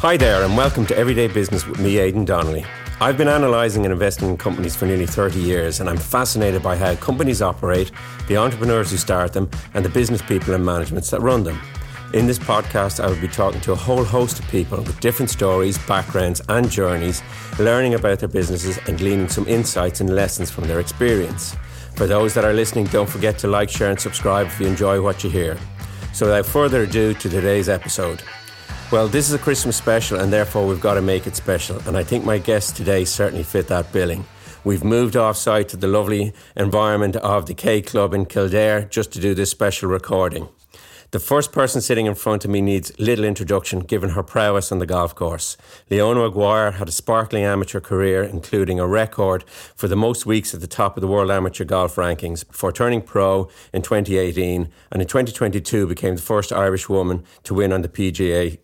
Hi there and welcome to Everyday Business with me, Aidan Donnelly. I've been analysing and investing in companies for nearly 30 years and I'm fascinated by how companies operate, the entrepreneurs who start them and the business people and managements that run them. In this podcast, I will be talking to a whole host of people with different stories, backgrounds and journeys, learning about their businesses and gleaning some insights and lessons from their experience. For those that are listening, don't forget to like, share and subscribe if you enjoy what you hear. So without further ado, to today's episode. Well, this is a Christmas special and therefore we've got to make it special. And I think my guests today certainly fit that billing. We've moved off-site to the lovely environment of the K Club in Kildare just to do this special recording. The first person sitting in front of me needs little introduction given her prowess on the golf course. Leona Maguire had a sparkling amateur career, including a record for the most weeks at the top of the World Amateur Golf Rankings before turning pro in 2018 and in 2022 became the first Irish woman to win on the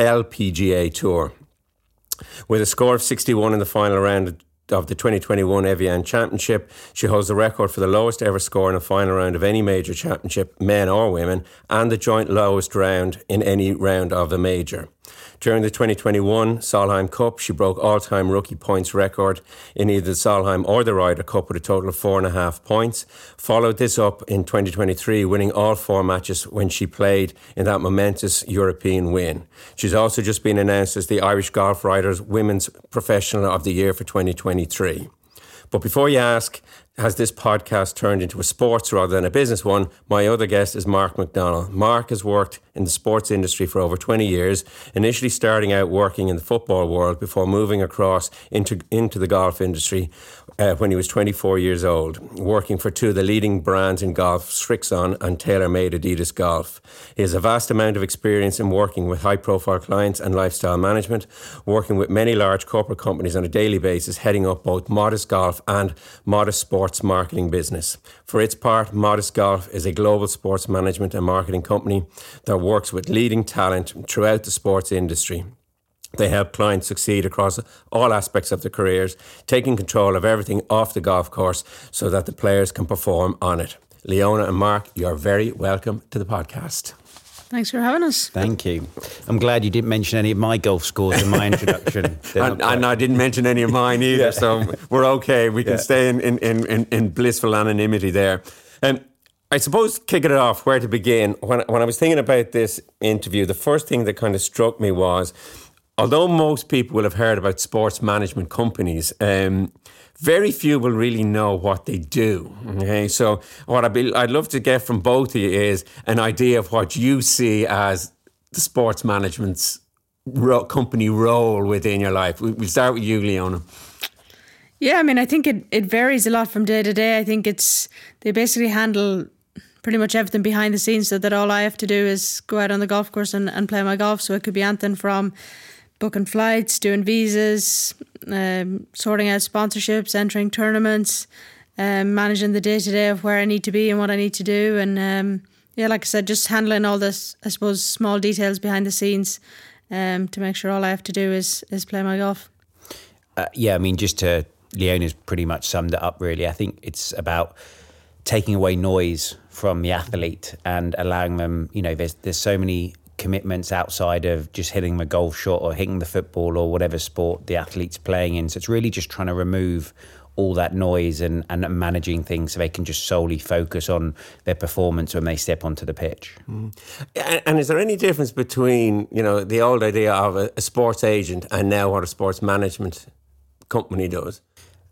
LPGA Tour. With a score of 61 in the final round of the 2021 Evian Championship, she holds the record for the lowest ever score in a final round of any major championship, men or women, and the joint lowest round in any round of the major. During the 2021 Solheim Cup, she broke all-time rookie points record in either the Solheim or the Ryder Cup with a total of 4.5 points. Followed this up in 2023, winning all 4 matches when she played in that momentous European win. She's also just been announced as the Irish Golf Writers Women's Professional of the Year for 2023. But before you ask, has this podcast turned into a sports rather than a business one? My other guest is Mark McDonnell. Mark has worked in the sports industry for over 20 years, initially starting out working in the football world before moving across into the golf industry when he was 24 years old, working for 2 of the leading brands in golf, Srixon and TaylorMade Adidas Golf. He has a vast amount of experience in working with high-profile clients and lifestyle management, working with many large corporate companies on a daily basis, heading up both Modest Golf and Modest Sports marketing business. For its part, Modest Golf is a global sports management and marketing company that works with leading talent throughout the sports industry. They help clients succeed across all aspects of their careers, taking control of everything off the golf course so that the players can perform on it. Leona and Mark, you're very welcome to the podcast. Thanks for having us. Thank you. I'm glad you didn't mention any of my golf scores in my introduction. and I didn't mention any of mine either, so we're okay. We can stay in blissful anonymity there. I suppose kicking it off, where to begin, when I was thinking about this interview, the first thing that kind of struck me was, although most people will have heard about sports management companies, very few will really know what they do. Okay, so what I'd love to get from both of you is an idea of what you see as the sports management's company role within your life. We'll start with you, Leona. Yeah, I mean, I think it varies a lot from day to day. I think they basically handle pretty much everything behind the scenes, so that all I have to do is go out on the golf course and play my golf. So it could be anything from booking flights, doing visas, sorting out sponsorships, entering tournaments, managing the day-to-day of where I need to be and what I need to do. And like I said, just handling all this, I suppose, small details behind the scenes to make sure all I have to do is play my golf. I mean, Leona's pretty much summed it up, really. I think it's about taking away noise from the athlete and allowing them, there's so many commitments outside of just hitting the golf shot or hitting the football or whatever sport the athlete's playing in. So it's really just trying to remove all that noise and managing things so they can just solely focus on their performance when they step onto the pitch. And is there any difference between, the old idea of a sports agent and now what a sports management company does?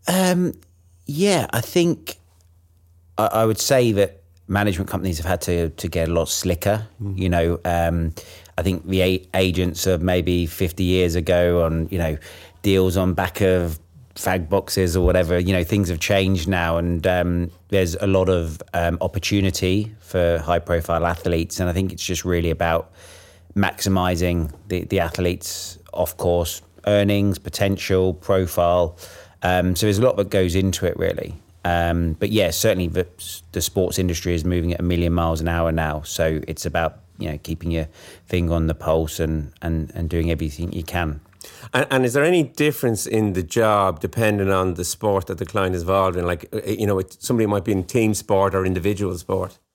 I think I would say that management companies have had to get a lot slicker. I think the agents of maybe 50 years ago on, deals on back of fag boxes or whatever, things have changed now, and there's a lot of opportunity for high profile athletes. And I think it's just really about maximising the athletes off course earnings, potential, profile. So there's a lot that goes into it, really. But yeah, certainly the sports industry is moving at 1 million miles an hour now. So it's about, keeping your finger on the pulse and doing everything you can. And is there any difference in the job depending on the sport that the client is involved in? Like, somebody might be in team sport or individual sport.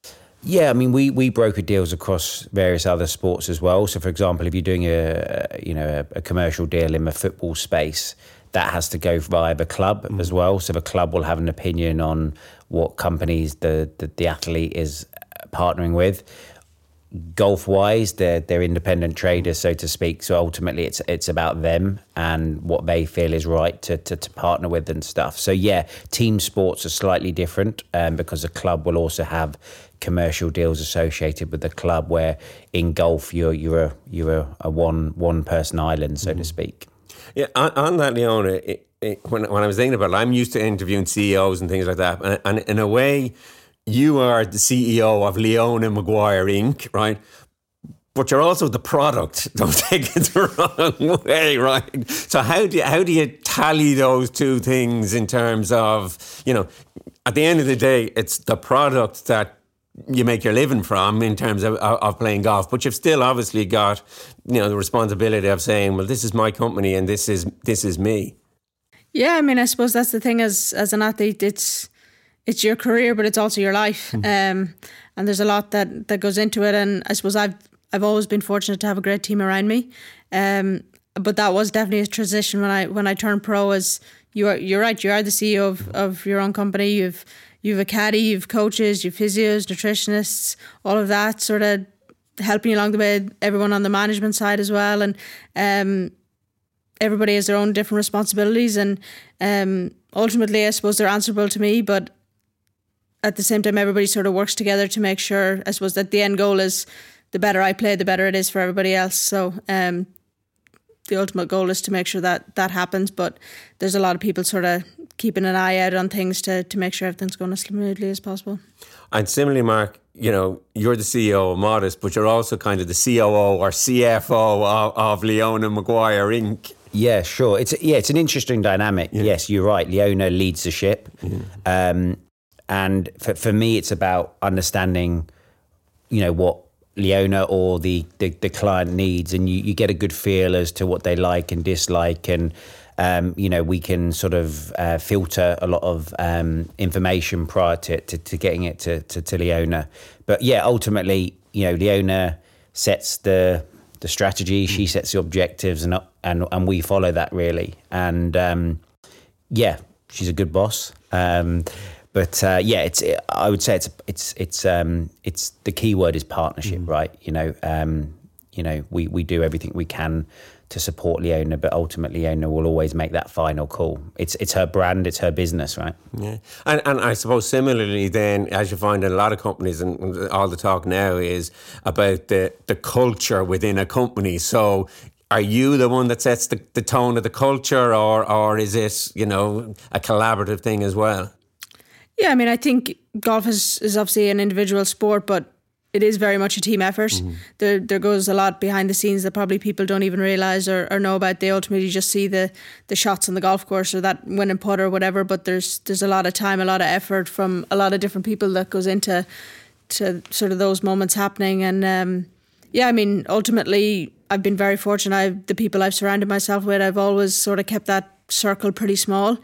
Yeah, I mean, we broker deals across various other sports as well. So, for example, if you're doing a commercial deal in the football space, that has to go via the club as well. So the club will have an opinion on what companies the athlete is partnering with. Golf-wise, they're independent traders, so to speak. So ultimately, it's about them and what they feel is right to partner with and stuff. So yeah, team sports are slightly different because the club will also have commercial deals associated with the club. Where in golf, you're a one person island, so to speak. Yeah, on that, Leona, when I was thinking about it, I'm used to interviewing CEOs and things like that. And in a way, you are the CEO of Leona Maguire Inc., right? But you're also the product. Don't take it the wrong way, right? So how do you tally those two things in terms of, at the end of the day, it's the product that you make your living from in terms of playing golf, but you've still obviously got, the responsibility of saying, well, this is my company and this is me. Yeah, I mean, I suppose that's the thing as an athlete, it's your career, but it's also your life. And there's a lot that goes into it. And I suppose I've always been fortunate to have a great team around me. But that was definitely a transition when I turned pro. As you're right, you are the CEO of your own company. You've a caddy, you've coaches, you've physios, nutritionists, all of that sort of helping you along the way, everyone on the management side as well. And everybody has their own different responsibilities. And ultimately, I suppose they're answerable to me. But at the same time, everybody sort of works together to make sure, I suppose, that the end goal is the better I play, the better it is for everybody else. So the ultimate goal is to make sure that happens. But there's a lot of people sort of keeping an eye out on things to make sure everything's going as smoothly as possible. And similarly, Mark, you're the CEO of Modest, but you're also kind of the COO or CFO of Leona Maguire Inc. Yeah, sure. It's an interesting dynamic. Yeah. Yes, you're right. Leona leads the ship. Yeah. And for me, it's about understanding, what Leona or the client needs, and you get a good feel as to what they like and dislike, and we can sort of filter a lot of information prior to getting it to Leona. But yeah, ultimately, Leona sets the strategy, she sets the objectives, and we follow that really. And yeah, she's a good boss. But I would say it's the key word is partnership, right? We do everything we can to support Leona, but ultimately Leona will always make that final call. It's her brand, it's her business, right? Yeah, and I suppose similarly then, as you find in a lot of companies, and all the talk now is about the culture within a company. So are you the one that sets the tone of the culture, or is it, a collaborative thing as well? Yeah, I mean, I think golf is obviously an individual sport, but it is very much a team effort. Mm-hmm. There goes a lot behind the scenes that probably people don't even realise or know about. They ultimately just see the shots on the golf course or that winning putt or whatever, but there's a lot of time, a lot of effort from a lot of different people that goes into sort of those moments happening. And I mean, ultimately, I've been very fortunate. The people I've surrounded myself with, I've always sort of kept that circle pretty small.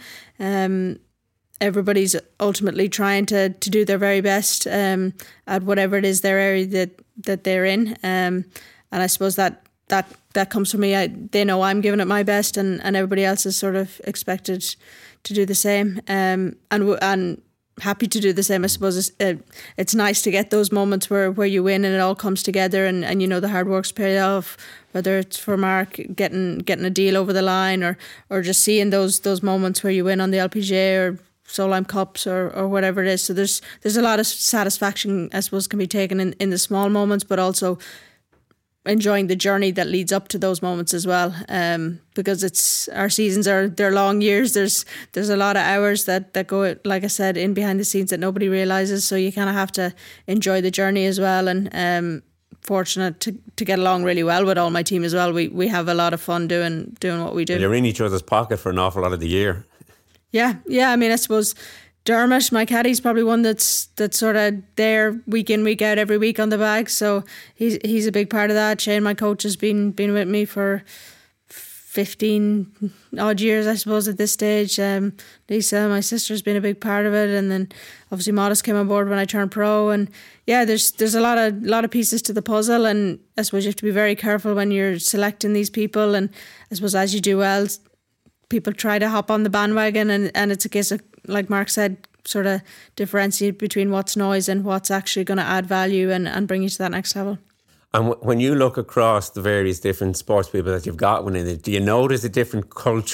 Everybody's ultimately trying to do their very best at whatever it is their area that they're in. And I suppose that comes from me. They know I'm giving it my best, and everybody else is sort of expected to do the same. And happy to do the same. I suppose it's nice to get those moments where you win and it all comes together, and the hard work's paid off. Whether it's for Mark getting a deal over the line, or just seeing those moments where you win on the LPGA or Solheim Cups or whatever it is. So there's a lot of satisfaction, I suppose, can be taken in the small moments, but also enjoying the journey that leads up to those moments as well. Because our seasons they're long years. There's a lot of hours that go, like I said, in behind the scenes that nobody realises. So you kind of have to enjoy the journey as well. And fortunate to get along really well with all my team as well. We have a lot of fun doing what we do. Well, you're in each other's pocket for an awful lot of the year. Yeah. I mean, I suppose Dermot, my caddy's probably one that's sort of there week in, week out, every week on the bag. So he's a big part of that. Shane, my coach, has been with me for 15 odd years, I suppose, at this stage. Lisa, my sister's been a big part of it, and then obviously Modest came on board when I turned pro. And yeah, there's a lot of pieces to the puzzle, and I suppose you have to be very careful when you're selecting these people. And I suppose as you do well, people try to hop on the bandwagon, and it's a case of, like Mark said, sort of differentiate between what's noise and what's actually going to add value and bring you to that next level. And when you look across the various different sports people that you've got within it, do you notice a different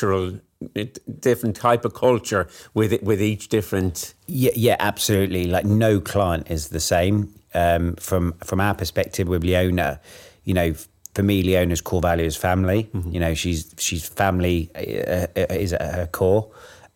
type of culture with each different? Yeah, absolutely. Like no client is the same. From our perspective with Leona, for me, Leona's core value is family. Mm-hmm. She's family is at her core.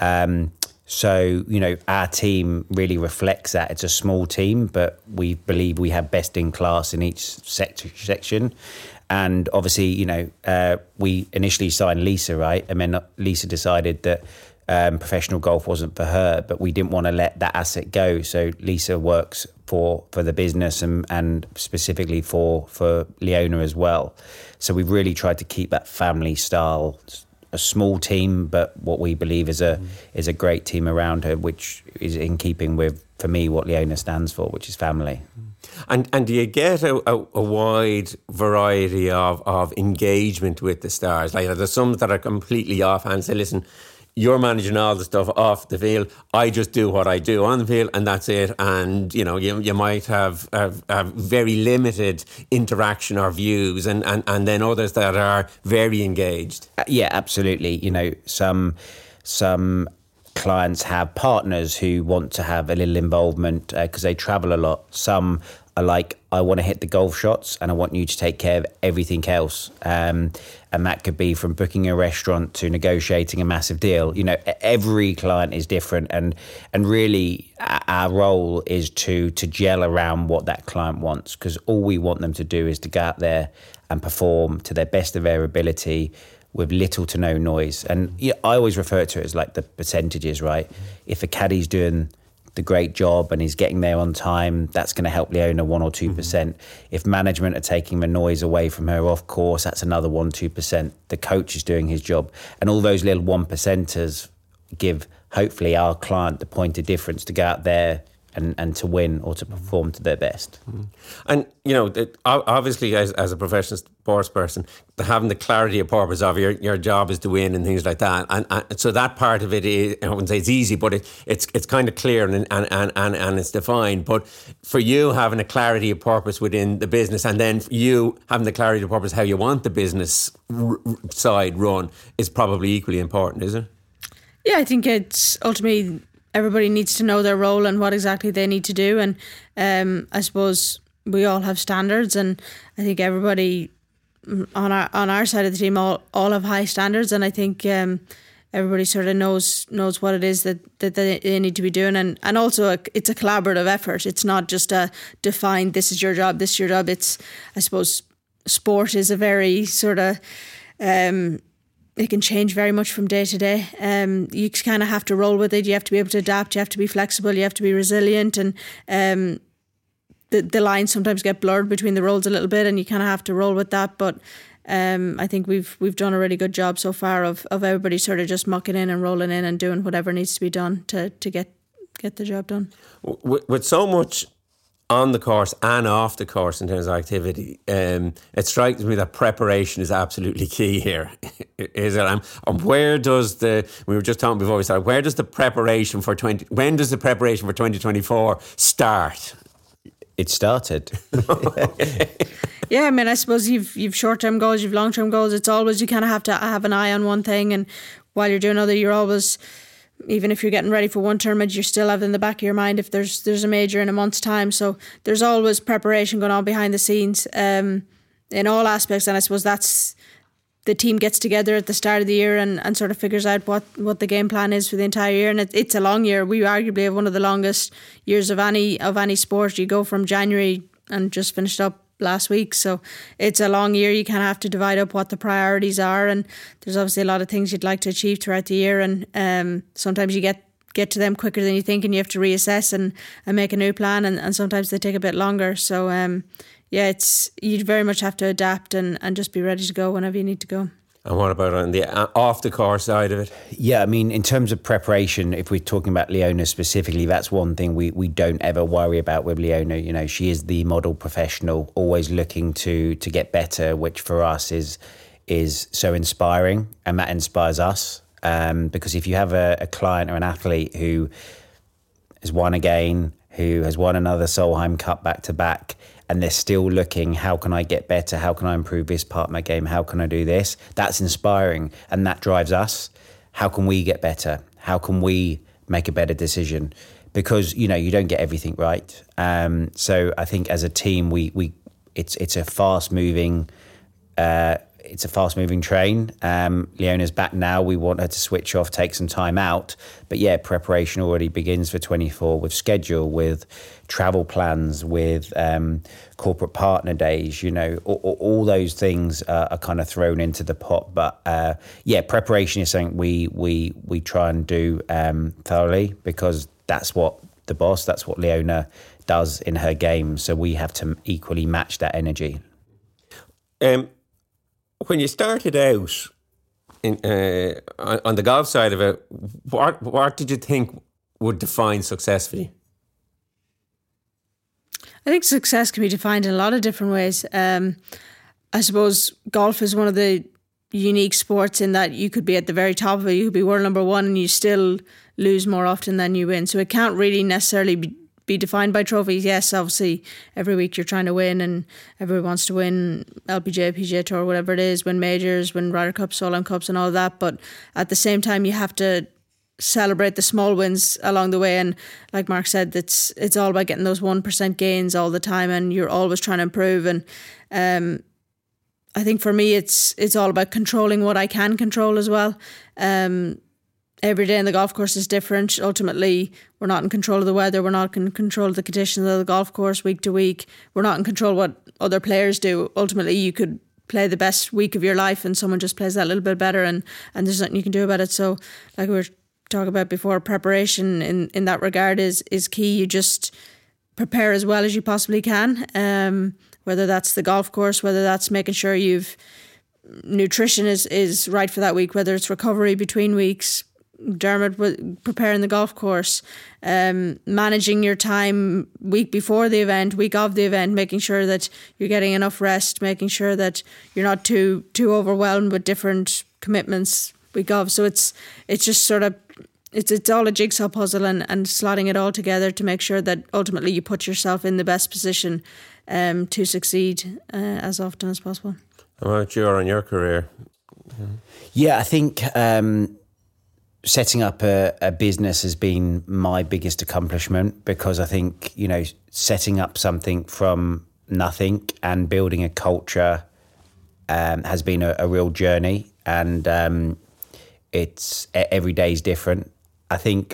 So, our team really reflects that. It's a small team, but we believe we have best in class in each section. And obviously, we initially signed Lisa, right? And then Lisa decided that professional golf wasn't for her, but we didn't want to let that asset go. So Lisa works for the business and specifically for Leona as well. So we've really tried to keep that family style, a small team, but what we believe is a great team around her, which is in keeping with, for me, what Leona stands for, which is family. And do you get a wide variety of engagement with the stars? Like, there's some that are completely offhand, say, listen, you're managing all the stuff off the field. I just do what I do on the field, and that's it. And you might have very limited interaction or views, and then others that are very engaged. Yeah, absolutely. Some clients have partners who want to have a little involvement because they travel a lot. Some are like, I want to hit the golf shots and I want you to take care of everything else. And that could be from booking a restaurant to negotiating a massive deal. Every client is different, and really our role is to gel around what that client wants, because all we want them to do is to go out there and perform to their best of their ability with little to no noise. And I always refer to it as like the percentages, right? If a caddie's doing the great job and he's getting there on time, that's going to help Leona 1 or 2%. Mm-hmm. If management are taking the noise away from her off course, that's another 1-2%. The coach is doing his job, and all those little 1%ers give hopefully our client the point of difference to go out there and to win or to perform to their best. And obviously as a professional sports person, having the clarity of purpose of your job is to win and things like that, and so that part of it is, I wouldn't say it's easy, but it's kind of clear and it's defined. But for you, having a clarity of purpose within the business, and then for you having the clarity of purpose how you want the business side run, is probably equally important, isn't it? Yeah, I think it's ultimately everybody needs to know their role and what exactly they need to do. And I suppose we all have standards, and I think everybody on our side of the team all have high standards. And I think everybody sort of knows what it is that they need to be doing. And also it's a collaborative effort. It's not just a defined, this is your job, this is your job. It's, I suppose, sport is a very sort of... it can change very much from day to day. You kind of have to roll with it. You have to be able to adapt. You have to be flexible. You have to be resilient. And the lines sometimes get blurred between the roles a little bit, and you kind of have to roll with that. But I think we've done a really good job so far of everybody sort of just mucking in and rolling in and doing whatever needs to be done to get the job done. With so much on the course and off the course in terms of activity, it strikes me that preparation is absolutely key here. Is it? And where does we were just talking before we started, when does the preparation for 2024 start? It started. Yeah, I mean, I suppose you've short-term goals, you've long-term goals. It's always, you kind of have to have an eye on one thing, and while you're doing other, you're always, even if you're getting ready for one tournament, you're still having in the back of your mind if there's a major in a month's time. So there's always preparation going on behind the scenes in all aspects. And I suppose that's, the team gets together at the start of the year and sort of figures out what the game plan is for the entire year. And it's a long year. We arguably have one of the longest years of any sport. You go from January and just finished up last week, so it's a long year. You kind of have to divide up what the priorities are, and there's obviously a lot of things you'd like to achieve throughout the year, and sometimes you get to them quicker than you think, and you have to reassess and make a new plan, and sometimes they take a bit longer. So yeah, you very much have to adapt and just be ready to go whenever you need to go. And what about on the off the course side of it? Yeah, I mean, in terms of preparation, if we're talking about Leona specifically, that's one thing we don't ever worry about with Leona. You know, she is the model professional, always looking to get better, which for us is so inspiring, and that inspires us. Because if you have a client or an athlete who has won again, who has won another Solheim Cup back to back, and they're still looking, how can I get better? How can I improve this part of my game? How can I do this? That's inspiring, and that drives us. How can we get better? How can we make a better decision? Because, you know, you don't get everything right. So I think as a team, it's a fast-moving train. Leona's back now. We want her to switch off, take some time out. But yeah, preparation already begins for 24 with schedule, with travel plans, with corporate partner days. You know, all those things are kind of thrown into the pot. But yeah, preparation is something we try and do thoroughly, because that's what Leona does in her game. So we have to equally match that energy. When you started out on the golf side of it, what did you think would define success for you? I think success can be defined in a lot of different ways. I suppose golf is one of the unique sports in that you could be at the very top of it, you could be world number one, and you still lose more often than you win. So it can't really necessarily be defined by trophies. Yes, obviously every week you're trying to win, and everyone wants to win LPGA, PGA Tour, whatever it is, win majors, win Ryder Cups, Solheim Cups and all of that. But at the same time, you have to celebrate the small wins along the way. And like Mark said, it's all about getting those 1% gains all the time, and you're always trying to improve. And I think for me, it's all about controlling what I can control as well. Every day in the golf course is different. Ultimately, we're not in control of the weather. We're not in control of the conditions of the golf course week to week. We're not in control of what other players do. Ultimately, you could play the best week of your life and someone just plays that little bit better, and there's nothing you can do about it. So like we were talking about before, preparation in that regard is key. You just prepare as well as you possibly can, whether that's the golf course, whether that's making sure nutrition is right for that week, whether it's recovery between weeks, Dermot preparing the golf course, managing your time week before the event, week of the event, making sure that you're getting enough rest, making sure that you're not too overwhelmed with different commitments week of. So it's just sort of it's all a jigsaw puzzle, and slotting it all together to make sure that ultimately you put yourself in the best position to succeed as often as possible. How about you on your career? Yeah, I think setting up a business has been my biggest accomplishment, because I think, you know, setting up something from nothing and building a culture has been a real journey, and it's every day is different. I think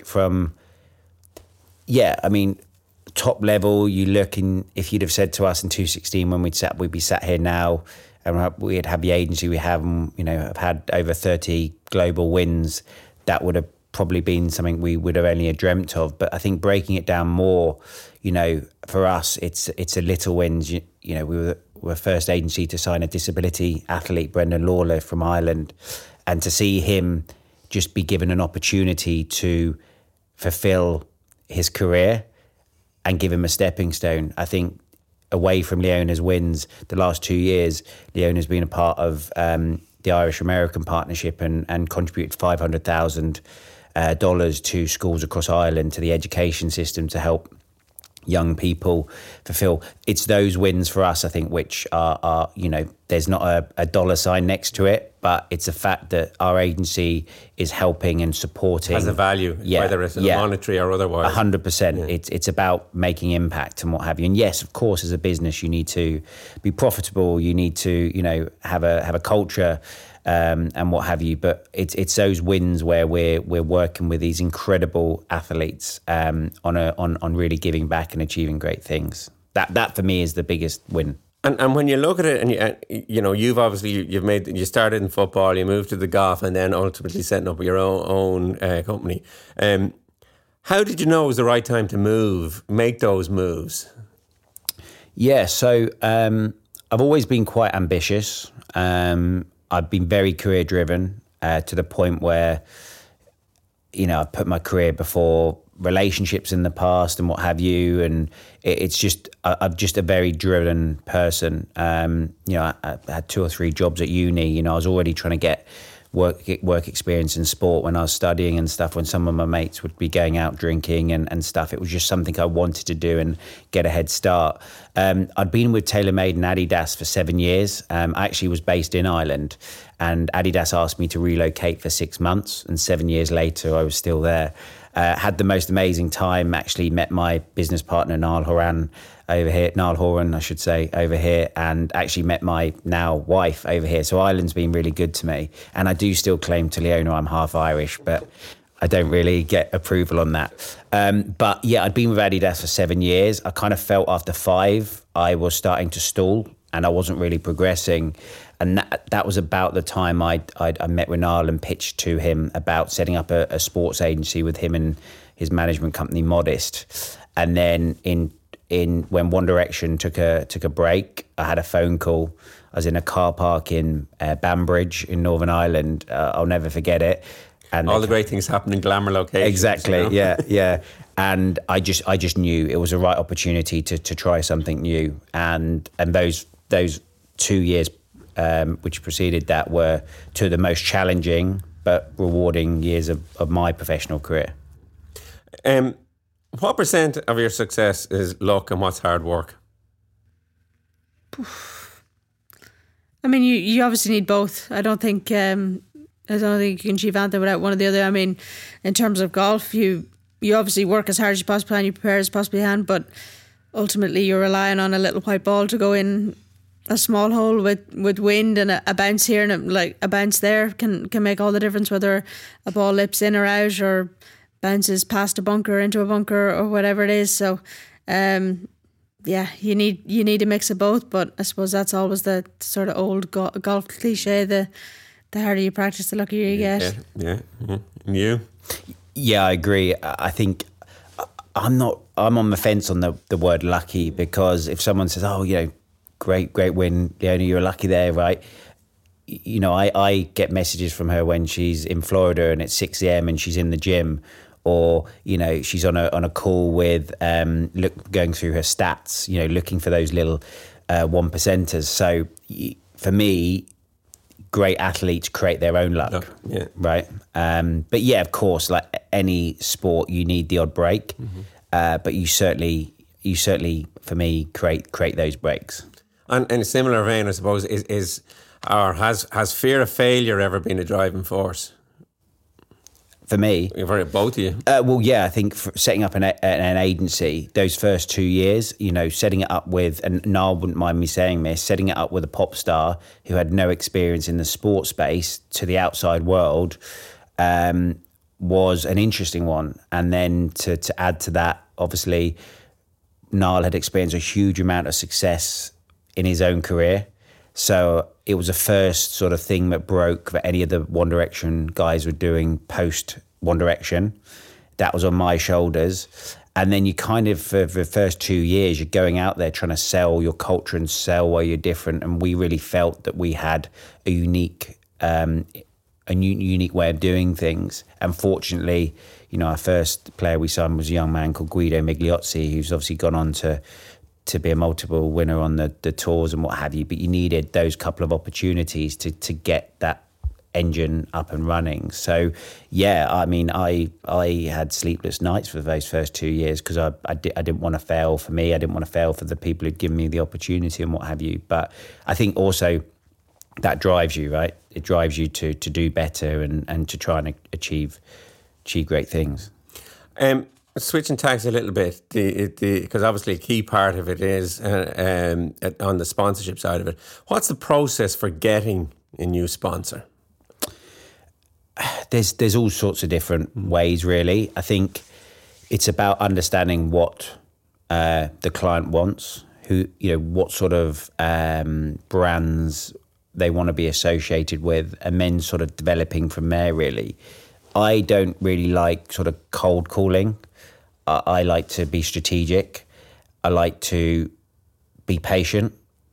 top level, you look in, if you'd have said to us in 2016 when we'd be sat here now, and we'd have the agency we have, and, you know, have had over 30 global wins, that would have probably been something we would have only dreamt of. But I think breaking it down more, you know, for us, it's a little wins. You know, we were first agency to sign a disability athlete, Brendan Lawler from Ireland, and to see him just be given an opportunity to fulfill his career and give him a stepping stone. I think away from Leona's wins the last 2 years, Leona's been a part of the Irish-American partnership and contributed $500,000 to schools across Ireland, to the education system, to help young people fulfill. It's those wins for us, I think, which are you know, there's not a dollar sign next to it, but it's a fact that our agency is helping and supporting. Has a value, whether it's monetary or otherwise. 100%. Yeah. It's about making impact and what have you. And yes, of course, as a business, you need to be profitable. You need to, you know, have a culture and what have you. But it's those wins where we're working with these incredible athletes on really giving back and achieving great things. That for me is the biggest win. And when you look at it, and you know, you started in football, you moved to the golf, and then ultimately setting up your own company. How did you know it was the right time to make those moves? Yeah, so I've always been quite ambitious. I've been very career driven to the point where, I've put my career before relationships in the past and what have you. And it's just, I'm just a very driven person. I had 2 or 3 jobs at uni. I was already trying to get work experience in sport when I was studying and stuff, when some of my mates would be going out drinking and stuff. It was just something I wanted to do and get a head start. I'd been with TaylorMade and Adidas for 7 years. I actually was based in Ireland, and Adidas asked me to relocate for 6 months, and 7 years later I was still there. Had the most amazing time, actually met my business partner Niall Horan over here, and actually met my now wife over here. So Ireland's been really good to me. And I do still claim to Leona I'm half Irish, but I don't really get approval on that. But yeah, I'd been with Adidas for 7 years. I kind of felt after 5, I was starting to stall and I wasn't really progressing. And that was about the time I met with Niall and pitched to him about setting up a sports agency with him and his management company, Modest. And then when One Direction took a break, I had a phone call. I was in a car park in Banbridge in Northern Ireland. I'll never forget it. And all the great things happen in glamour locations. Exactly, yeah. And I just knew it was the right opportunity to try something new. And those 2 years which preceded that were 2 of the most challenging but rewarding years of my professional career. What % of your success is luck and what's hard work? I mean, you obviously need both. I don't think you can achieve anything without one or the other. I mean, in terms of golf, you obviously work as hard as you possibly can, you prepare as possibly can, but ultimately you're relying on a little white ball to go in a small hole with wind, and a bounce here and a bounce there can make all the difference, whether a ball lips in or out or bounces past a bunker into a bunker or whatever it is. So you need a mix of both, but I suppose that's always the sort of old golf cliche, the harder you practice, the luckier you get. Yeah. And you? Yeah, I agree. I think I'm on the fence on the word lucky, because if someone says, great win, Leona, you're lucky there, right? I get messages from her when she's in Florida and it's 6 a.m. and she's in the gym, or she's on a call with going through her stats, looking for those little 1%ers. So for me, great athletes create their own luck. Yeah. Right? But yeah, of course, like any sport, you need the odd break. Mm-hmm. But you certainly, for me, create those breaks. And in a similar vein, I suppose, has fear of failure ever been a driving force? For me? For both of you? Well, yeah, I think for setting up an agency, those first 2 years, setting it up with, and Niall wouldn't mind me saying this, setting it up with a pop star who had no experience in the sports space to the outside world was an interesting one. And then to add to that, obviously, Niall had experienced a huge amount of success in his own career. So it was the first sort of thing that broke that any of the One Direction guys were doing post One Direction. That was on my shoulders. And then you kind of, for the first 2 years, you're going out there trying to sell your culture and sell why you're different. And we really felt that we had a unique way of doing things. And fortunately, our first player we signed was a young man called Guido Migliozzi, who's obviously gone on to be a multiple winner on the tours and what have you, but you needed those couple of opportunities to get that engine up and running. So yeah, I mean, I had sleepless nights for those first 2 years because I didn't want to fail for me. I didn't want to fail for the people who'd given me the opportunity and what have you. But I think also that drives you, right? It drives you to do better and to try and achieve great things. Switching tags a little bit, because obviously a key part of it is on the sponsorship side of it. What's the process for getting a new sponsor? There's all sorts of different ways, really. I think it's about understanding what the client wants, what sort of brands they want to be associated with, and then sort of developing from there, really. I don't really like sort of cold calling. I like to be strategic. I like to be patient.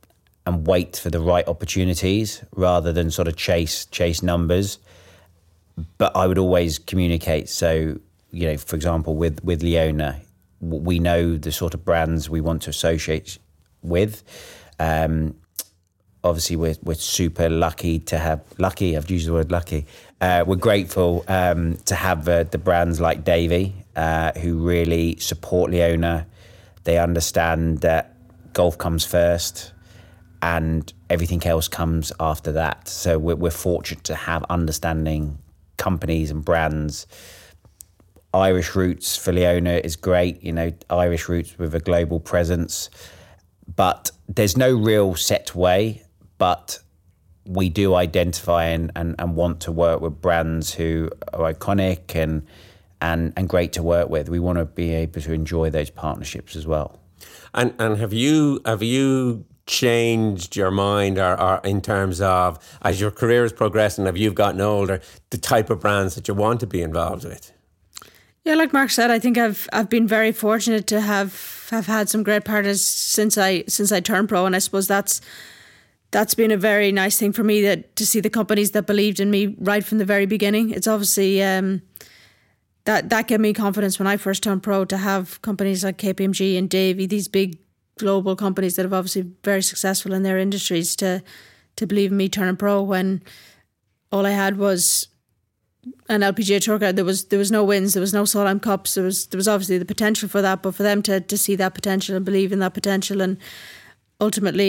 wait for the right opportunities rather than sort of chase numbers. But I would always communicate. So, you know, for example, with Leona, we know the sort of brands we want to associate with. Obviously, we're super lucky to have, I've used the word lucky. We're grateful to have the brands like Davy, who really support Leona. They understand that golf comes first and everything else comes after that. So we're fortunate to have understanding companies and brands. Irish roots for Leona is great, you know, Irish roots with a global presence. But there's no real set way, but we do identify and want to work with brands who are iconic and great to work with. We want to be able to enjoy those partnerships as well. And have you changed your mind or in terms of, as your career is progressing, have you gotten older, the type of brands that you want to be involved with? Yeah, like Mark said, I think I've been very fortunate to have had some great partners since I turned pro, and I suppose that's been a very nice thing for me, that to see the companies that believed in me right from the very beginning. It's obviously that gave me confidence when I first turned pro, to have companies like KPMG and Davy, these big global companies that have obviously very successful in their industries, to believe in me turning pro when all I had was an LPGA Tour card. There was no wins, there was no Solheim Cups. There was obviously the potential for that, but for them to see that potential and believe in that potential, and ultimately,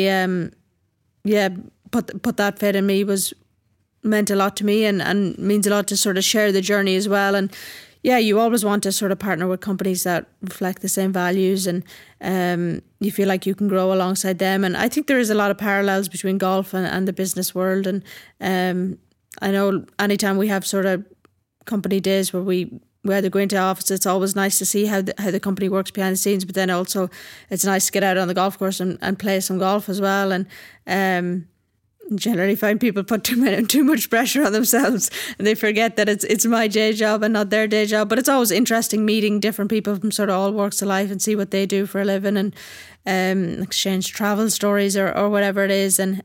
put that faith in me meant a lot to me, and means a lot to sort of share the journey as well. And yeah, you always want to sort of partner with companies that reflect the same values, and you feel like you can grow alongside them. And I think there is a lot of parallels between golf and the business world. And I know anytime we have sort of company days where we either go into office, it's always nice to see how the company works behind the scenes, but then also it's nice to get out on the golf course and play some golf as well. And generally find people put too much pressure on themselves, and they forget that it's my day job and not their day job. But it's always interesting meeting different people from sort of all walks of life and see what they do for a living, and exchange travel stories or whatever it is. And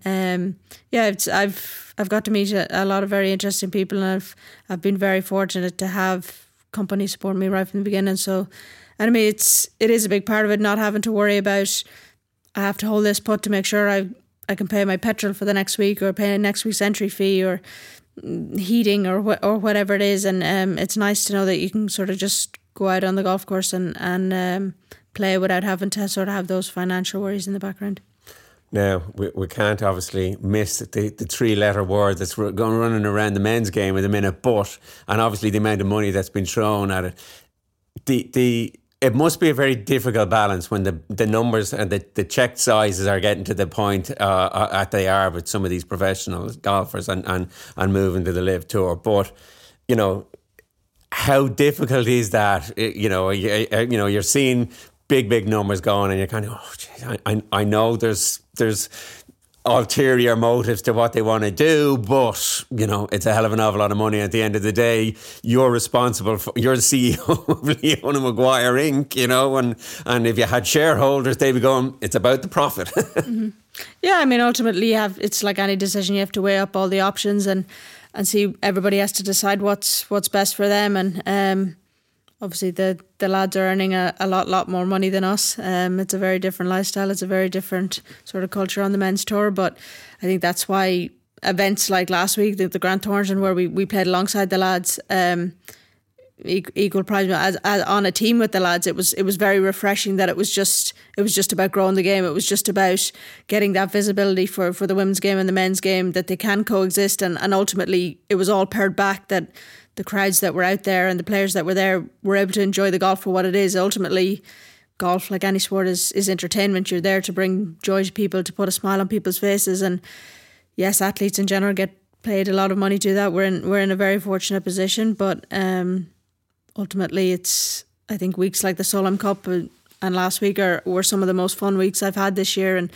I've got to meet a lot of very interesting people, and I've been very fortunate to have companies support me right from the beginning. So, and I mean, it is a big part of it, not having to worry about, I have to hold this putt to make sure I can pay my petrol for the next week, or pay next week's entry fee, or heating, or whatever it is. And it's nice to know that you can sort of just go out on the golf course and play without having to sort of have those financial worries in the background. Now, we can't obviously miss the three-letter word that's running around the men's game at the minute, and obviously the amount of money that's been thrown at it. It must be a very difficult balance when the numbers and the check sizes are getting to the point that they are with some of these professional golfers and moving to the LIV Tour. But, you know, how difficult is that? You're seeing big numbers going, and you're kind of, oh, geez, I know there's ulterior motives to what they want to do, but you know, it's a hell of an awful lot of money. At the end of the day, you're responsible for, you're the CEO of Leona Maguire Inc., you know, and if you had shareholders, they'd be going, it's about the profit. Mm-hmm. Yeah, I mean, ultimately it's like any decision, you have to weigh up all the options and see, everybody has to decide what's best for them. And obviously the lads are earning a lot more money than us. It's a very different lifestyle. It's a very different sort of culture on the men's tour. But I think that's why events like last week, the Grant Thornton, where we played alongside the lads, equal prize as on a team with the lads, it was very refreshing that it was just about growing the game. It was just about getting that visibility for the women's game and the men's game, that they can coexist, and ultimately it was all paired back, that the crowds that were out there and the players that were there were able to enjoy the golf for what it is. Ultimately, golf, like any sport, is entertainment. You're there to bring joy to people, to put a smile on people's faces. And yes, athletes in general get paid a lot of money to do that. We're in a very fortunate position, but ultimately it's, I think weeks like the Solheim Cup and last week were some of the most fun weeks I've had this year, and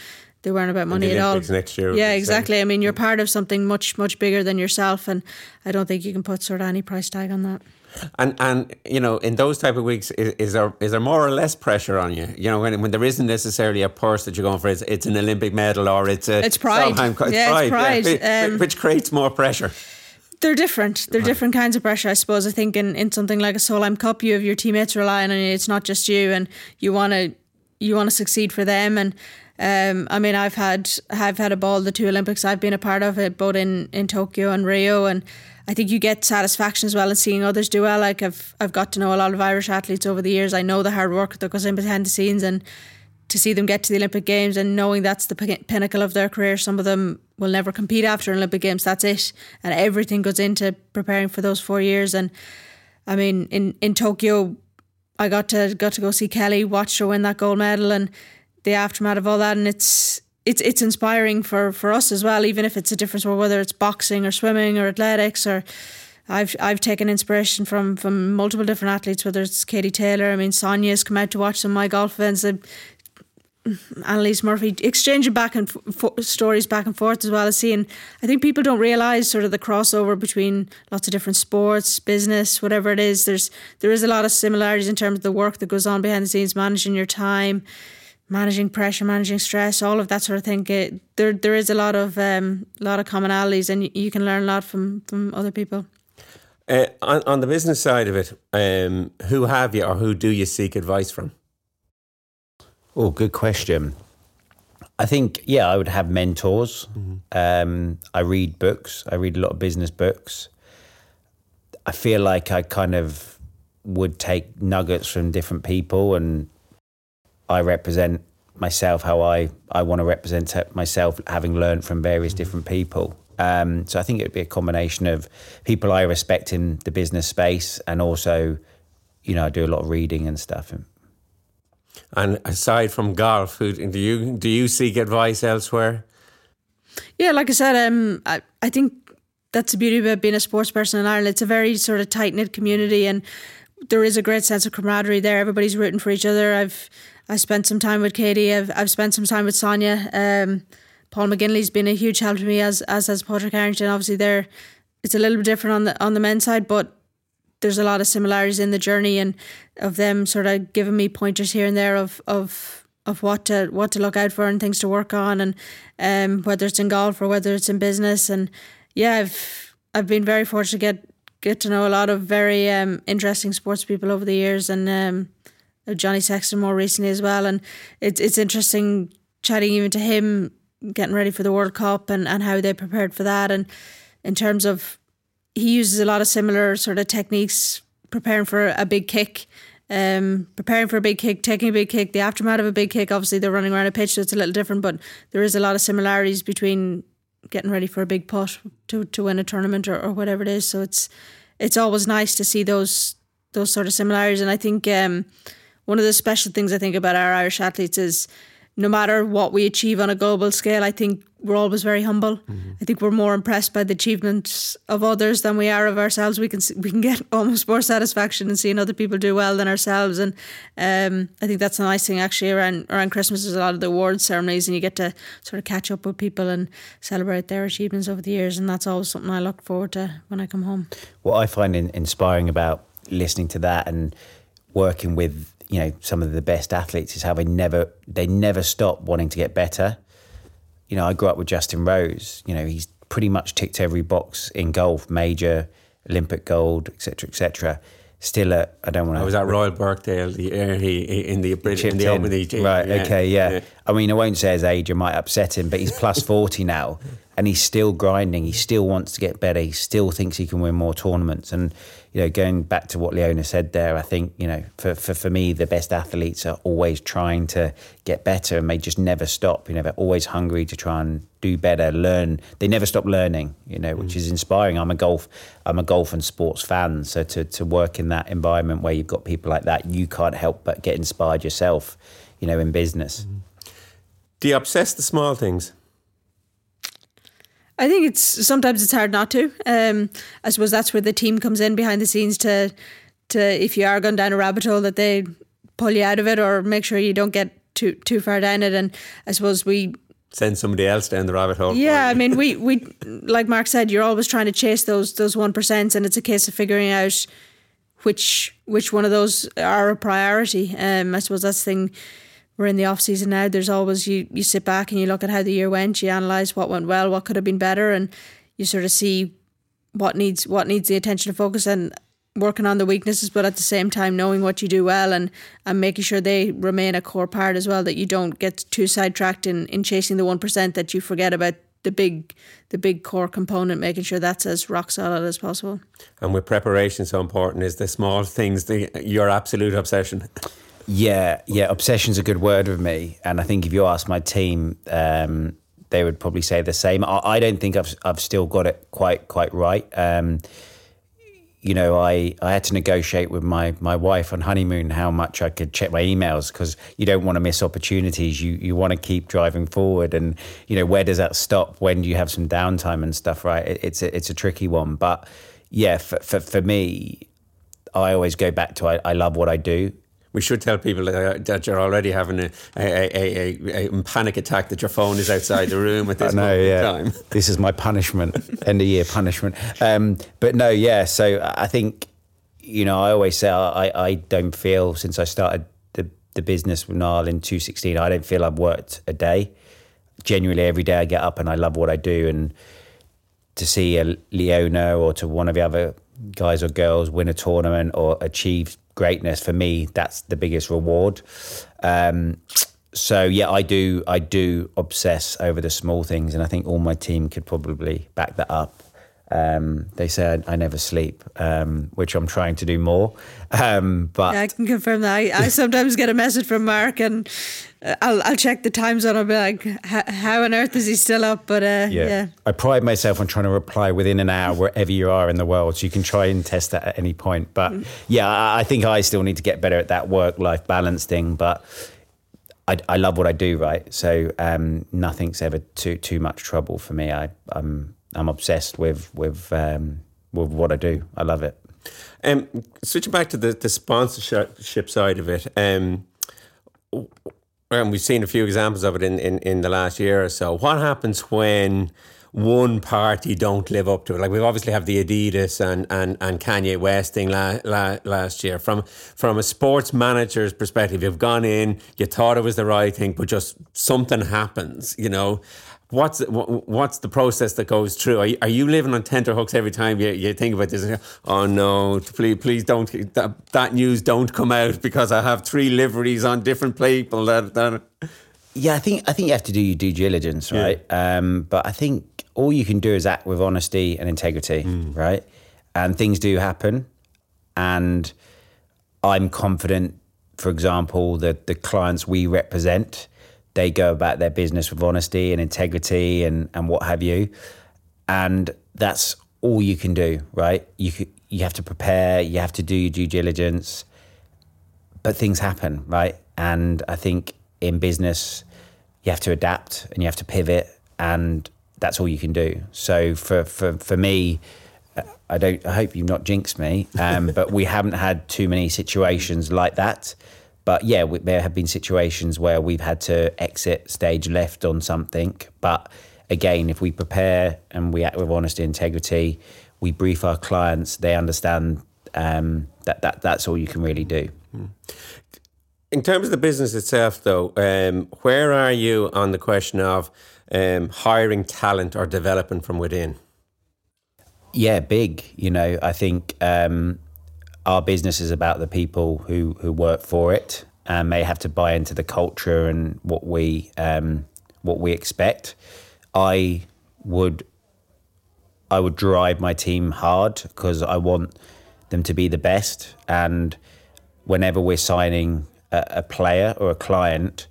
they weren't about money the at all. Olympics next year. Yeah, exactly. I mean, you're part of something much, much bigger than yourself, and I don't think you can put sort of any price tag on that. And you know, in those type of weeks, is there more or less pressure on you? You know, when there isn't necessarily a purse that you're going for, it's an Olympic medal or it's pride. It's pride. Yeah. Which creates more pressure. They're different. They're different kinds of pressure, I suppose. I think in something like a Solheim Cup, you have your teammates relying on you. It's not just you, and you want to succeed for them. And I mean, I've had a ball the 2 Olympics I've been a part of it, both in Tokyo and Rio, and I think you get satisfaction as well in seeing others do well. Like I've got to know a lot of Irish athletes over the years. I know the hard work that goes in behind the scenes, and to see them get to the Olympic Games and knowing that's the pinnacle of their career. Some of them will never compete after an Olympic Games. That's it, and everything goes into preparing for those 4 years. And I mean, in Tokyo, I got to go see Kelly, watch her win that gold medal, and the aftermath of all that, and it's inspiring for us as well, even if it's a different sport, whether it's boxing or swimming or athletics. Or I've taken inspiration from multiple different athletes, whether it's Katie Taylor. I mean, Sonia's come out to watch some of my golf events. Annalise Murphy, exchanging stories back and forth, as well as seeing. I think people don't realise sort of the crossover between lots of different sports, business, whatever it is. There is a lot of similarities in terms of the work that goes on behind the scenes, managing your time, managing pressure, managing stress, all of that sort of thing. There is a lot of commonalities, and you can learn a lot from other people. On the business side of it, who have you or who do you seek advice from? Oh, good question. I think, I would have mentors. Mm-hmm. I read books. I read a lot of business books. I feel like I kind of would take nuggets from different people, and I represent myself how I want to represent myself, having learned from various different people. So I think it would be a combination of people I respect in the business space, and also, I do a lot of reading and stuff. And aside from golf, do you seek advice elsewhere? Yeah, like I said, I think that's the beauty about being a sports person in Ireland. It's a very sort of tight-knit community, and there is a great sense of camaraderie there. Everybody's rooting for each other. I spent some time with Katie. I've spent some time with Sonia. Paul McGinley's been a huge help to me, as has Patrick Harrington. Obviously, it's a little bit different on the men's side, but there's a lot of similarities in the journey, and of them sort of giving me pointers here and there of what to look out for and things to work on, and whether it's in golf or whether it's in business. And yeah, I've been very fortunate to get to know a lot of very interesting sports people over the years, and Johnny Sexton more recently as well. And it's interesting chatting even to him, getting ready for the World Cup and how they prepared for that. And in terms of, he uses a lot of similar sort of techniques preparing for a big kick, taking a big kick, the aftermath of a big kick. Obviously they're running around a pitch, so it's a little different, but there is a lot of similarities between getting ready for a big putt to win a tournament or whatever it is. So it's always nice to see those sort of similarities. And I think one of the special things I think about our Irish athletes is, no matter what we achieve on a global scale, I think we're always very humble. Mm-hmm. I think we're more impressed by the achievements of others than we are of ourselves. We can get almost more satisfaction in seeing other people do well than ourselves. And I think that's a nice thing actually around Christmas. There's a lot of the awards ceremonies, and you get to sort of catch up with people and celebrate their achievements over the years. And that's always something I look forward to when I come home. What I find inspiring about listening to that and working with some of the best athletes is how they never stop wanting to get better. I grew up with Justin Rose. He's pretty much ticked every box in golf, major, Olympic gold, etc. Still I don't want to. I was at Royal Birkdale in the Open. Right, okay, yeah. I mean, I won't say his age, it might upset him, but he's plus 40 now, and he's still grinding. He still wants to get better. He still thinks he can win more tournaments. And going back to what Leona said there, I think for me, the best athletes are always trying to get better, and they just never stop. They're always hungry to try and do better, learn. They never stop learning. Which is inspiring. I'm a golf and sports fan, so to work in that environment where you've got people like that, you can't help but get inspired yourself. In business. Do you obsess the small things? I think sometimes it's hard not to. I suppose that's where the team comes in behind the scenes to if you are going down a rabbit hole, that they pull you out of it or make sure you don't get too far down it. And I suppose we send somebody else down the rabbit hole. Yeah, I mean, we like Mark said, you're always trying to chase those 1%, and it's a case of figuring out which one of those are a priority. I suppose that's the thing. We're in the off season now. There's always you sit back and you look at how the year went. You analyse what went well, what could have been better, and you sort of see what needs the attention to focus, and working on the weaknesses, but at the same time knowing what you do well and making sure they remain a core part as well, that you don't get too sidetracked in chasing the 1%, that you forget about the big core component, making sure that's as rock solid as possible. And with preparation so important, is the small things your absolute obsession? Yeah, obsession's a good word with me, and I think if you ask my team, they would probably say the same. I don't think I've still got it quite right. You know, I had to negotiate with my wife on honeymoon how much I could check my emails, because you don't want to miss opportunities. You want to keep driving forward, and you know, where does that stop? When do you have some downtime and stuff? Right? It's a tricky one, but yeah, for me, I always go back to I love what I do. We should tell people that you're already having a panic attack, that your phone is outside the room at this moment in time. This is my punishment, end of year punishment. But no, yeah. So I think, you know, I always say I don't feel, since I started the business with Niall in 2016, I don't feel I've worked a day. Genuinely, every day I get up and I love what I do. And to see a Leona or to one of the other guys or girls win a tournament or achieve greatness, for me, that's the biggest reward. So yeah, I do obsess over the small things, and I think all my team could probably back that up. They say I never sleep, which I'm trying to do more. But yeah, I can confirm that. I sometimes get a message from Mark, and I'll check the time zone. I'll be like, how on earth is he still up? But yeah. I pride myself on trying to reply within an hour wherever you are in the world, so you can try and test that at any point. But yeah, I think I still need to get better at that work-life balance thing. But I love what I do, right? So nothing's ever too much trouble for me. I'm obsessed with what I do. I love it. Switching back to the sponsorship side of it, and we've seen a few examples of it in the last year or so. What happens when one party don't live up to it? Like, we obviously have the Adidas and Kanye West thing last year. From a sports manager's perspective, you've gone in, you thought it was the right thing, but just something happens, you know. What's the process that goes through? Are you living on tenterhooks every time you think about this? Oh no, please don't, that news don't come out, because I have 3 liveries on different people. Yeah, I think you have to do your due diligence, right? Yeah. But I think all you can do is act with honesty and integrity, right? And things do happen, and I'm confident, for example, that the clients we represent, they go about their business with honesty and integrity and what have you. And that's all you can do, right? You have to prepare, you have to do your due diligence, but things happen, right? And I think in business, you have to adapt and you have to pivot, and that's all you can do. So for me, I hope you've not jinxed me, but we haven't had too many situations like that. But yeah, there have been situations where we've had to exit stage left on something. But again, if we prepare and we act with honesty and integrity, we brief our clients, they understand that's all you can really do. In terms of the business itself, though, where are you on the question of hiring talent or developing from within? Yeah, big. You know, I think our business is about the people who work for it, and they have to buy into the culture and what we expect. I would drive my team hard because I want them to be the best. And whenever we're signing a player or a client,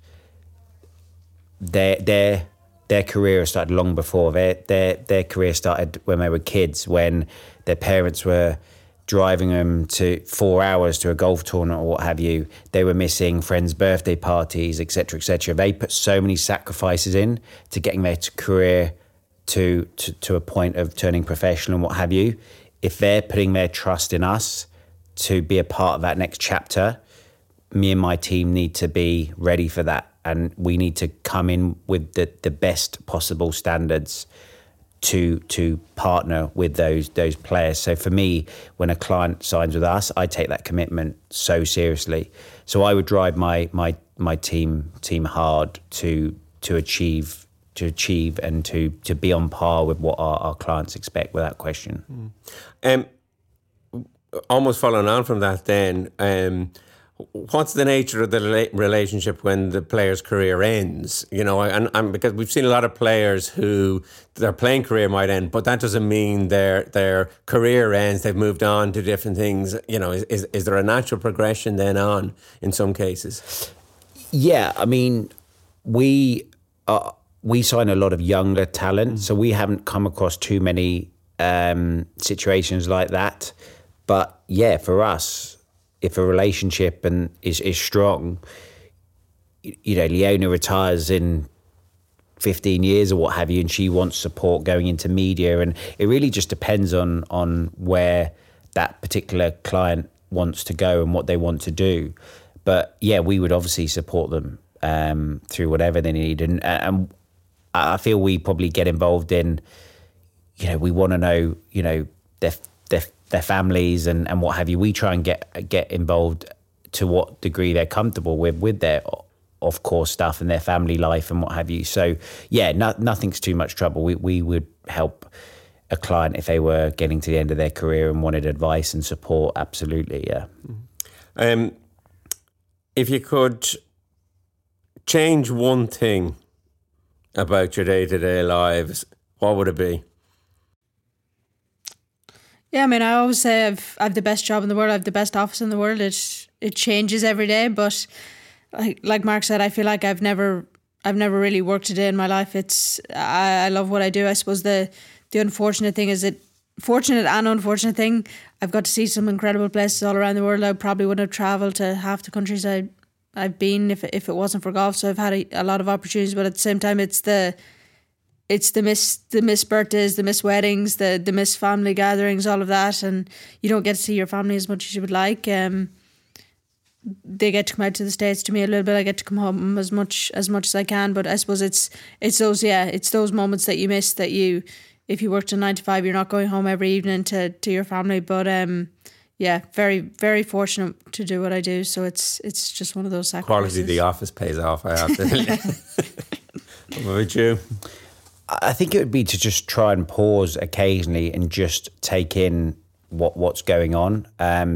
their career started long before. Their career started when they were kids, when their parents were driving them to 4 hours to a golf tournament or what have you. They were missing friends' birthday parties, etc., etc. They put so many sacrifices in to getting their career to a point of turning professional and what have you. If they're putting their trust in us to be a part of that next chapter, me and my team need to be ready for that. and we need to come in with the best possible standards to partner with those players. So for me, when a client signs with us, I take that commitment so seriously. So I would drive my team hard to achieve and to be on par with what our clients expect, without question. Almost following on from that then, what's the nature of the relationship when the player's career ends? You know, and because we've seen a lot of players who their playing career might end, but that doesn't mean their career ends. They've moved on to different things. You know, is there a natural progression then on in some cases? Yeah, I mean, we sign a lot of younger talent, so we haven't come across too many situations like that. But yeah, for us, if a relationship is strong, you know, Leona retires in 15 years or what have you, and she wants support going into media, and it really just depends on where that particular client wants to go and what they want to do. But yeah, we would obviously support them through whatever they need, and I feel we probably get involved in, you know, we want to know, you know, their families and what have you. We try and get involved to what degree they're comfortable with their off course stuff and their family life and what have you. So yeah, nothing's too much trouble. We would help a client if they were getting to the end of their career and wanted advice and support. Absolutely, yeah. If you could change one thing about your day-to-day lives, what would it be? Yeah, I mean, I always say I've the best job in the world. I have the best office in the world. It changes every day, but like Mark said, I feel like I've never really worked a day in my life. I love what I do. I suppose the unfortunate thing is fortunate and unfortunate thing, I've got to see some incredible places all around the world. I probably wouldn't have travelled to half the countries I've been if it wasn't for golf. So I've had a lot of opportunities, but at the same time, it's the missed birthdays, the missed weddings, the missed family gatherings, all of that, and you don't get to see your family as much as you would like. They get to come out to the States to me a little bit. I get to come home as much as I can. But I suppose it's those moments that you miss, that if you worked a 9 to 5, you're not going home every evening to your family. But yeah, very, very fortunate to do what I do. So it's just one of those sacrifices. Quality of the office pays off, I have to tell you. What about you? I think it would be to just try and pause occasionally and just take in what's going on.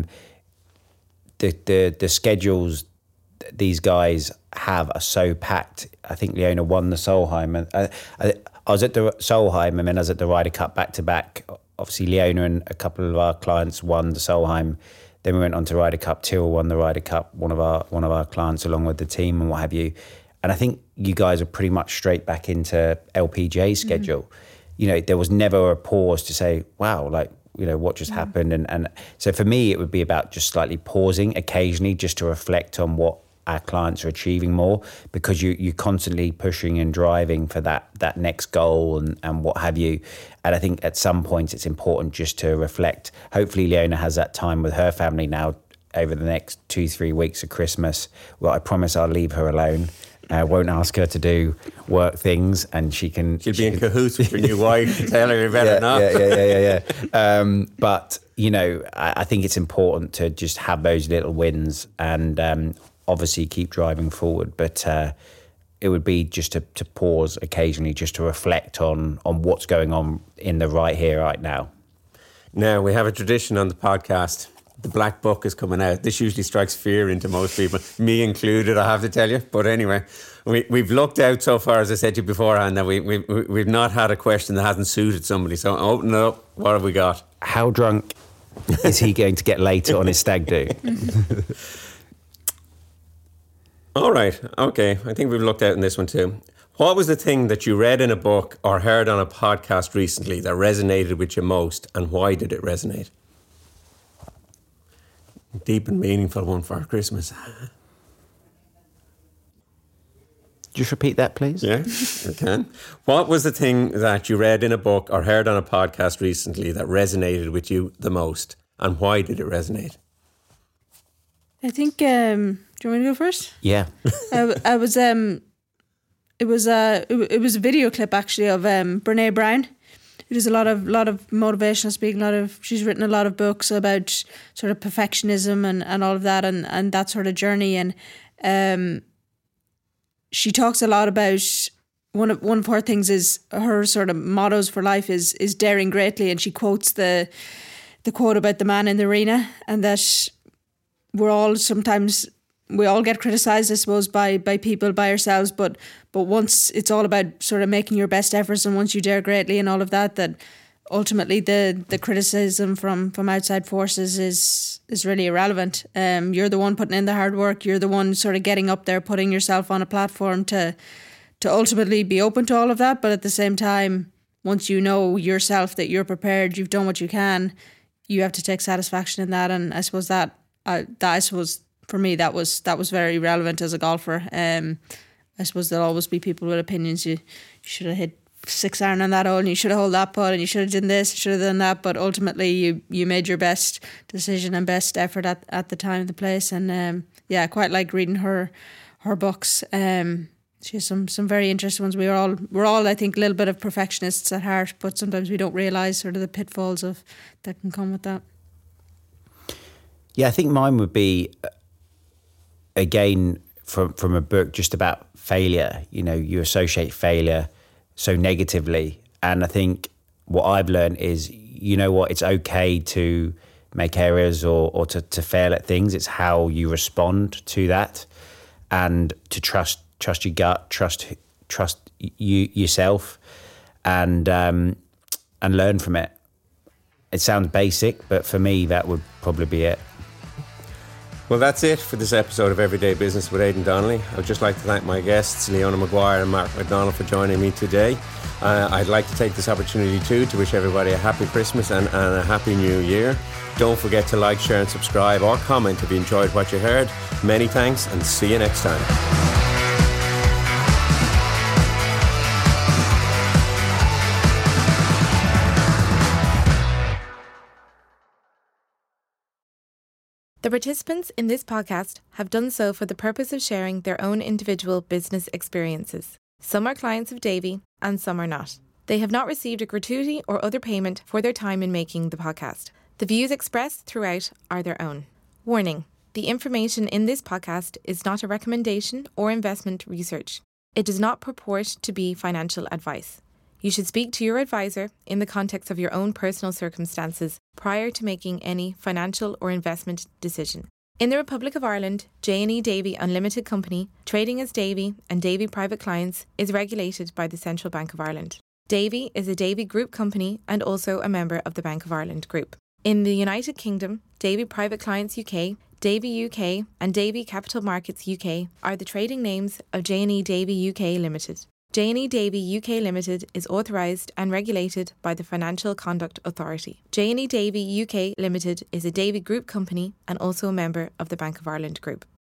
The schedules these guys have are so packed. I think Leona won the Solheim. I was at the Solheim and then I was at the Ryder Cup back to back. Obviously, Leona and a couple of our clients won the Solheim. Then we went on to Ryder Cup. Tyrrell won the Ryder Cup. One of our clients, along with the team and what have you. And I think you guys are pretty much straight back into LPGA's schedule. Mm-hmm. You know, there was never a pause to say, wow, like, you know, what just happened? And so for me, it would be about just slightly pausing occasionally just to reflect on what our clients are achieving more, because you're constantly pushing and driving for that next goal and what have you. And I think at some point it's important just to reflect. Hopefully Leona has that time with her family now over the next 2-3 weeks of Christmas. Well, I promise I'll leave her alone. I won't ask her to do work things, and she'll be in cahoots with your new wife. Tell her you better not. Yeah. But you know, I think it's important to just have those little wins and obviously keep driving forward. But it would be just to pause occasionally, just to reflect on what's going on in the right here, right now. Now we have a tradition on the podcast. The Black Book is coming out. This usually strikes fear into most people, me included, I have to tell you. But anyway, we've looked out so far, as I said to you beforehand, that we've not had a question that hasn't suited somebody. So open it up. What have we got? How drunk is he going to get later on his stag do? All right. Okay. I think we've looked out in this one too. What was the thing that you read in a book or heard on a podcast recently that resonated with you most, and why did it resonate? Deep and meaningful one for Christmas. Just repeat that, please. Yeah, I can. What was the thing that you read in a book or heard on a podcast recently that resonated with you the most, and why did it resonate? I think. Do you want me to go first? Yeah. I was. It was a video clip actually of Brene Brown. Who does a lot of motivational speaking. She's written a lot of books about sort of perfectionism and all of that and that sort of journey. And she talks a lot about one of her things is her sort of mottos for life is daring greatly, and she quotes the quote about the man in the arena, and that we all get criticised, I suppose, by people, by ourselves, but once it's all about sort of making your best efforts, and once you dare greatly and all of that, that ultimately the criticism from outside forces is really irrelevant. You're the one putting in the hard work, you're the one sort of getting up there, putting yourself on a platform to ultimately be open to all of that, but at the same time, once you know yourself that you're prepared, you've done what you can, you have to take satisfaction in that. And I suppose that for me, that was very relevant as a golfer. I suppose there'll always be people with opinions. You should have hit 6 iron on that hole, and you should have held that putt, and you should have done this, should have done that. But ultimately, you made your best decision and best effort at the time, the place. And I quite like reading her books. She has some very interesting ones. We're all I think a little bit of perfectionists at heart, but sometimes we don't realise sort of the pitfalls that can come with that. Yeah, I think mine would be, again, from a book just about failure. You know, you associate failure so negatively. And I think what I've learned is, you know what, it's okay to make errors or to fail at things. It's how you respond to that, and to trust your gut, trust yourself, and learn from it. It sounds basic, but for me, that would probably be it. Well, that's it for this episode of Everyday Business with Aidan Donnelly. I'd just like to thank my guests, Leona Maguire and Mark McDonald, for joining me today. I'd like to take this opportunity too to wish everybody a happy Christmas and a happy New Year. Don't forget to like, share and subscribe, or comment if you enjoyed what you heard. Many thanks, and see you next time. The participants in this podcast have done so for the purpose of sharing their own individual business experiences. Some are clients of Davy and some are not. They have not received a gratuity or other payment for their time in making the podcast. The views expressed throughout are their own. Warning: the information in this podcast is not a recommendation or investment research. It does not purport to be financial advice. You should speak to your advisor in the context of your own personal circumstances prior to making any financial or investment decision. In the Republic of Ireland, J&E Davy Unlimited Company, trading as Davy and Davy Private Clients, is regulated by the Central Bank of Ireland. Davy is a Davy Group company and also a member of the Bank of Ireland Group. In the United Kingdom, Davy Private Clients UK, Davy UK and Davy Capital Markets UK are the trading names of J&E Davy UK Limited. J&E Davy UK Limited is authorised and regulated by the Financial Conduct Authority. J&E Davy UK Limited is a Davy Group company and also a member of the Bank of Ireland Group.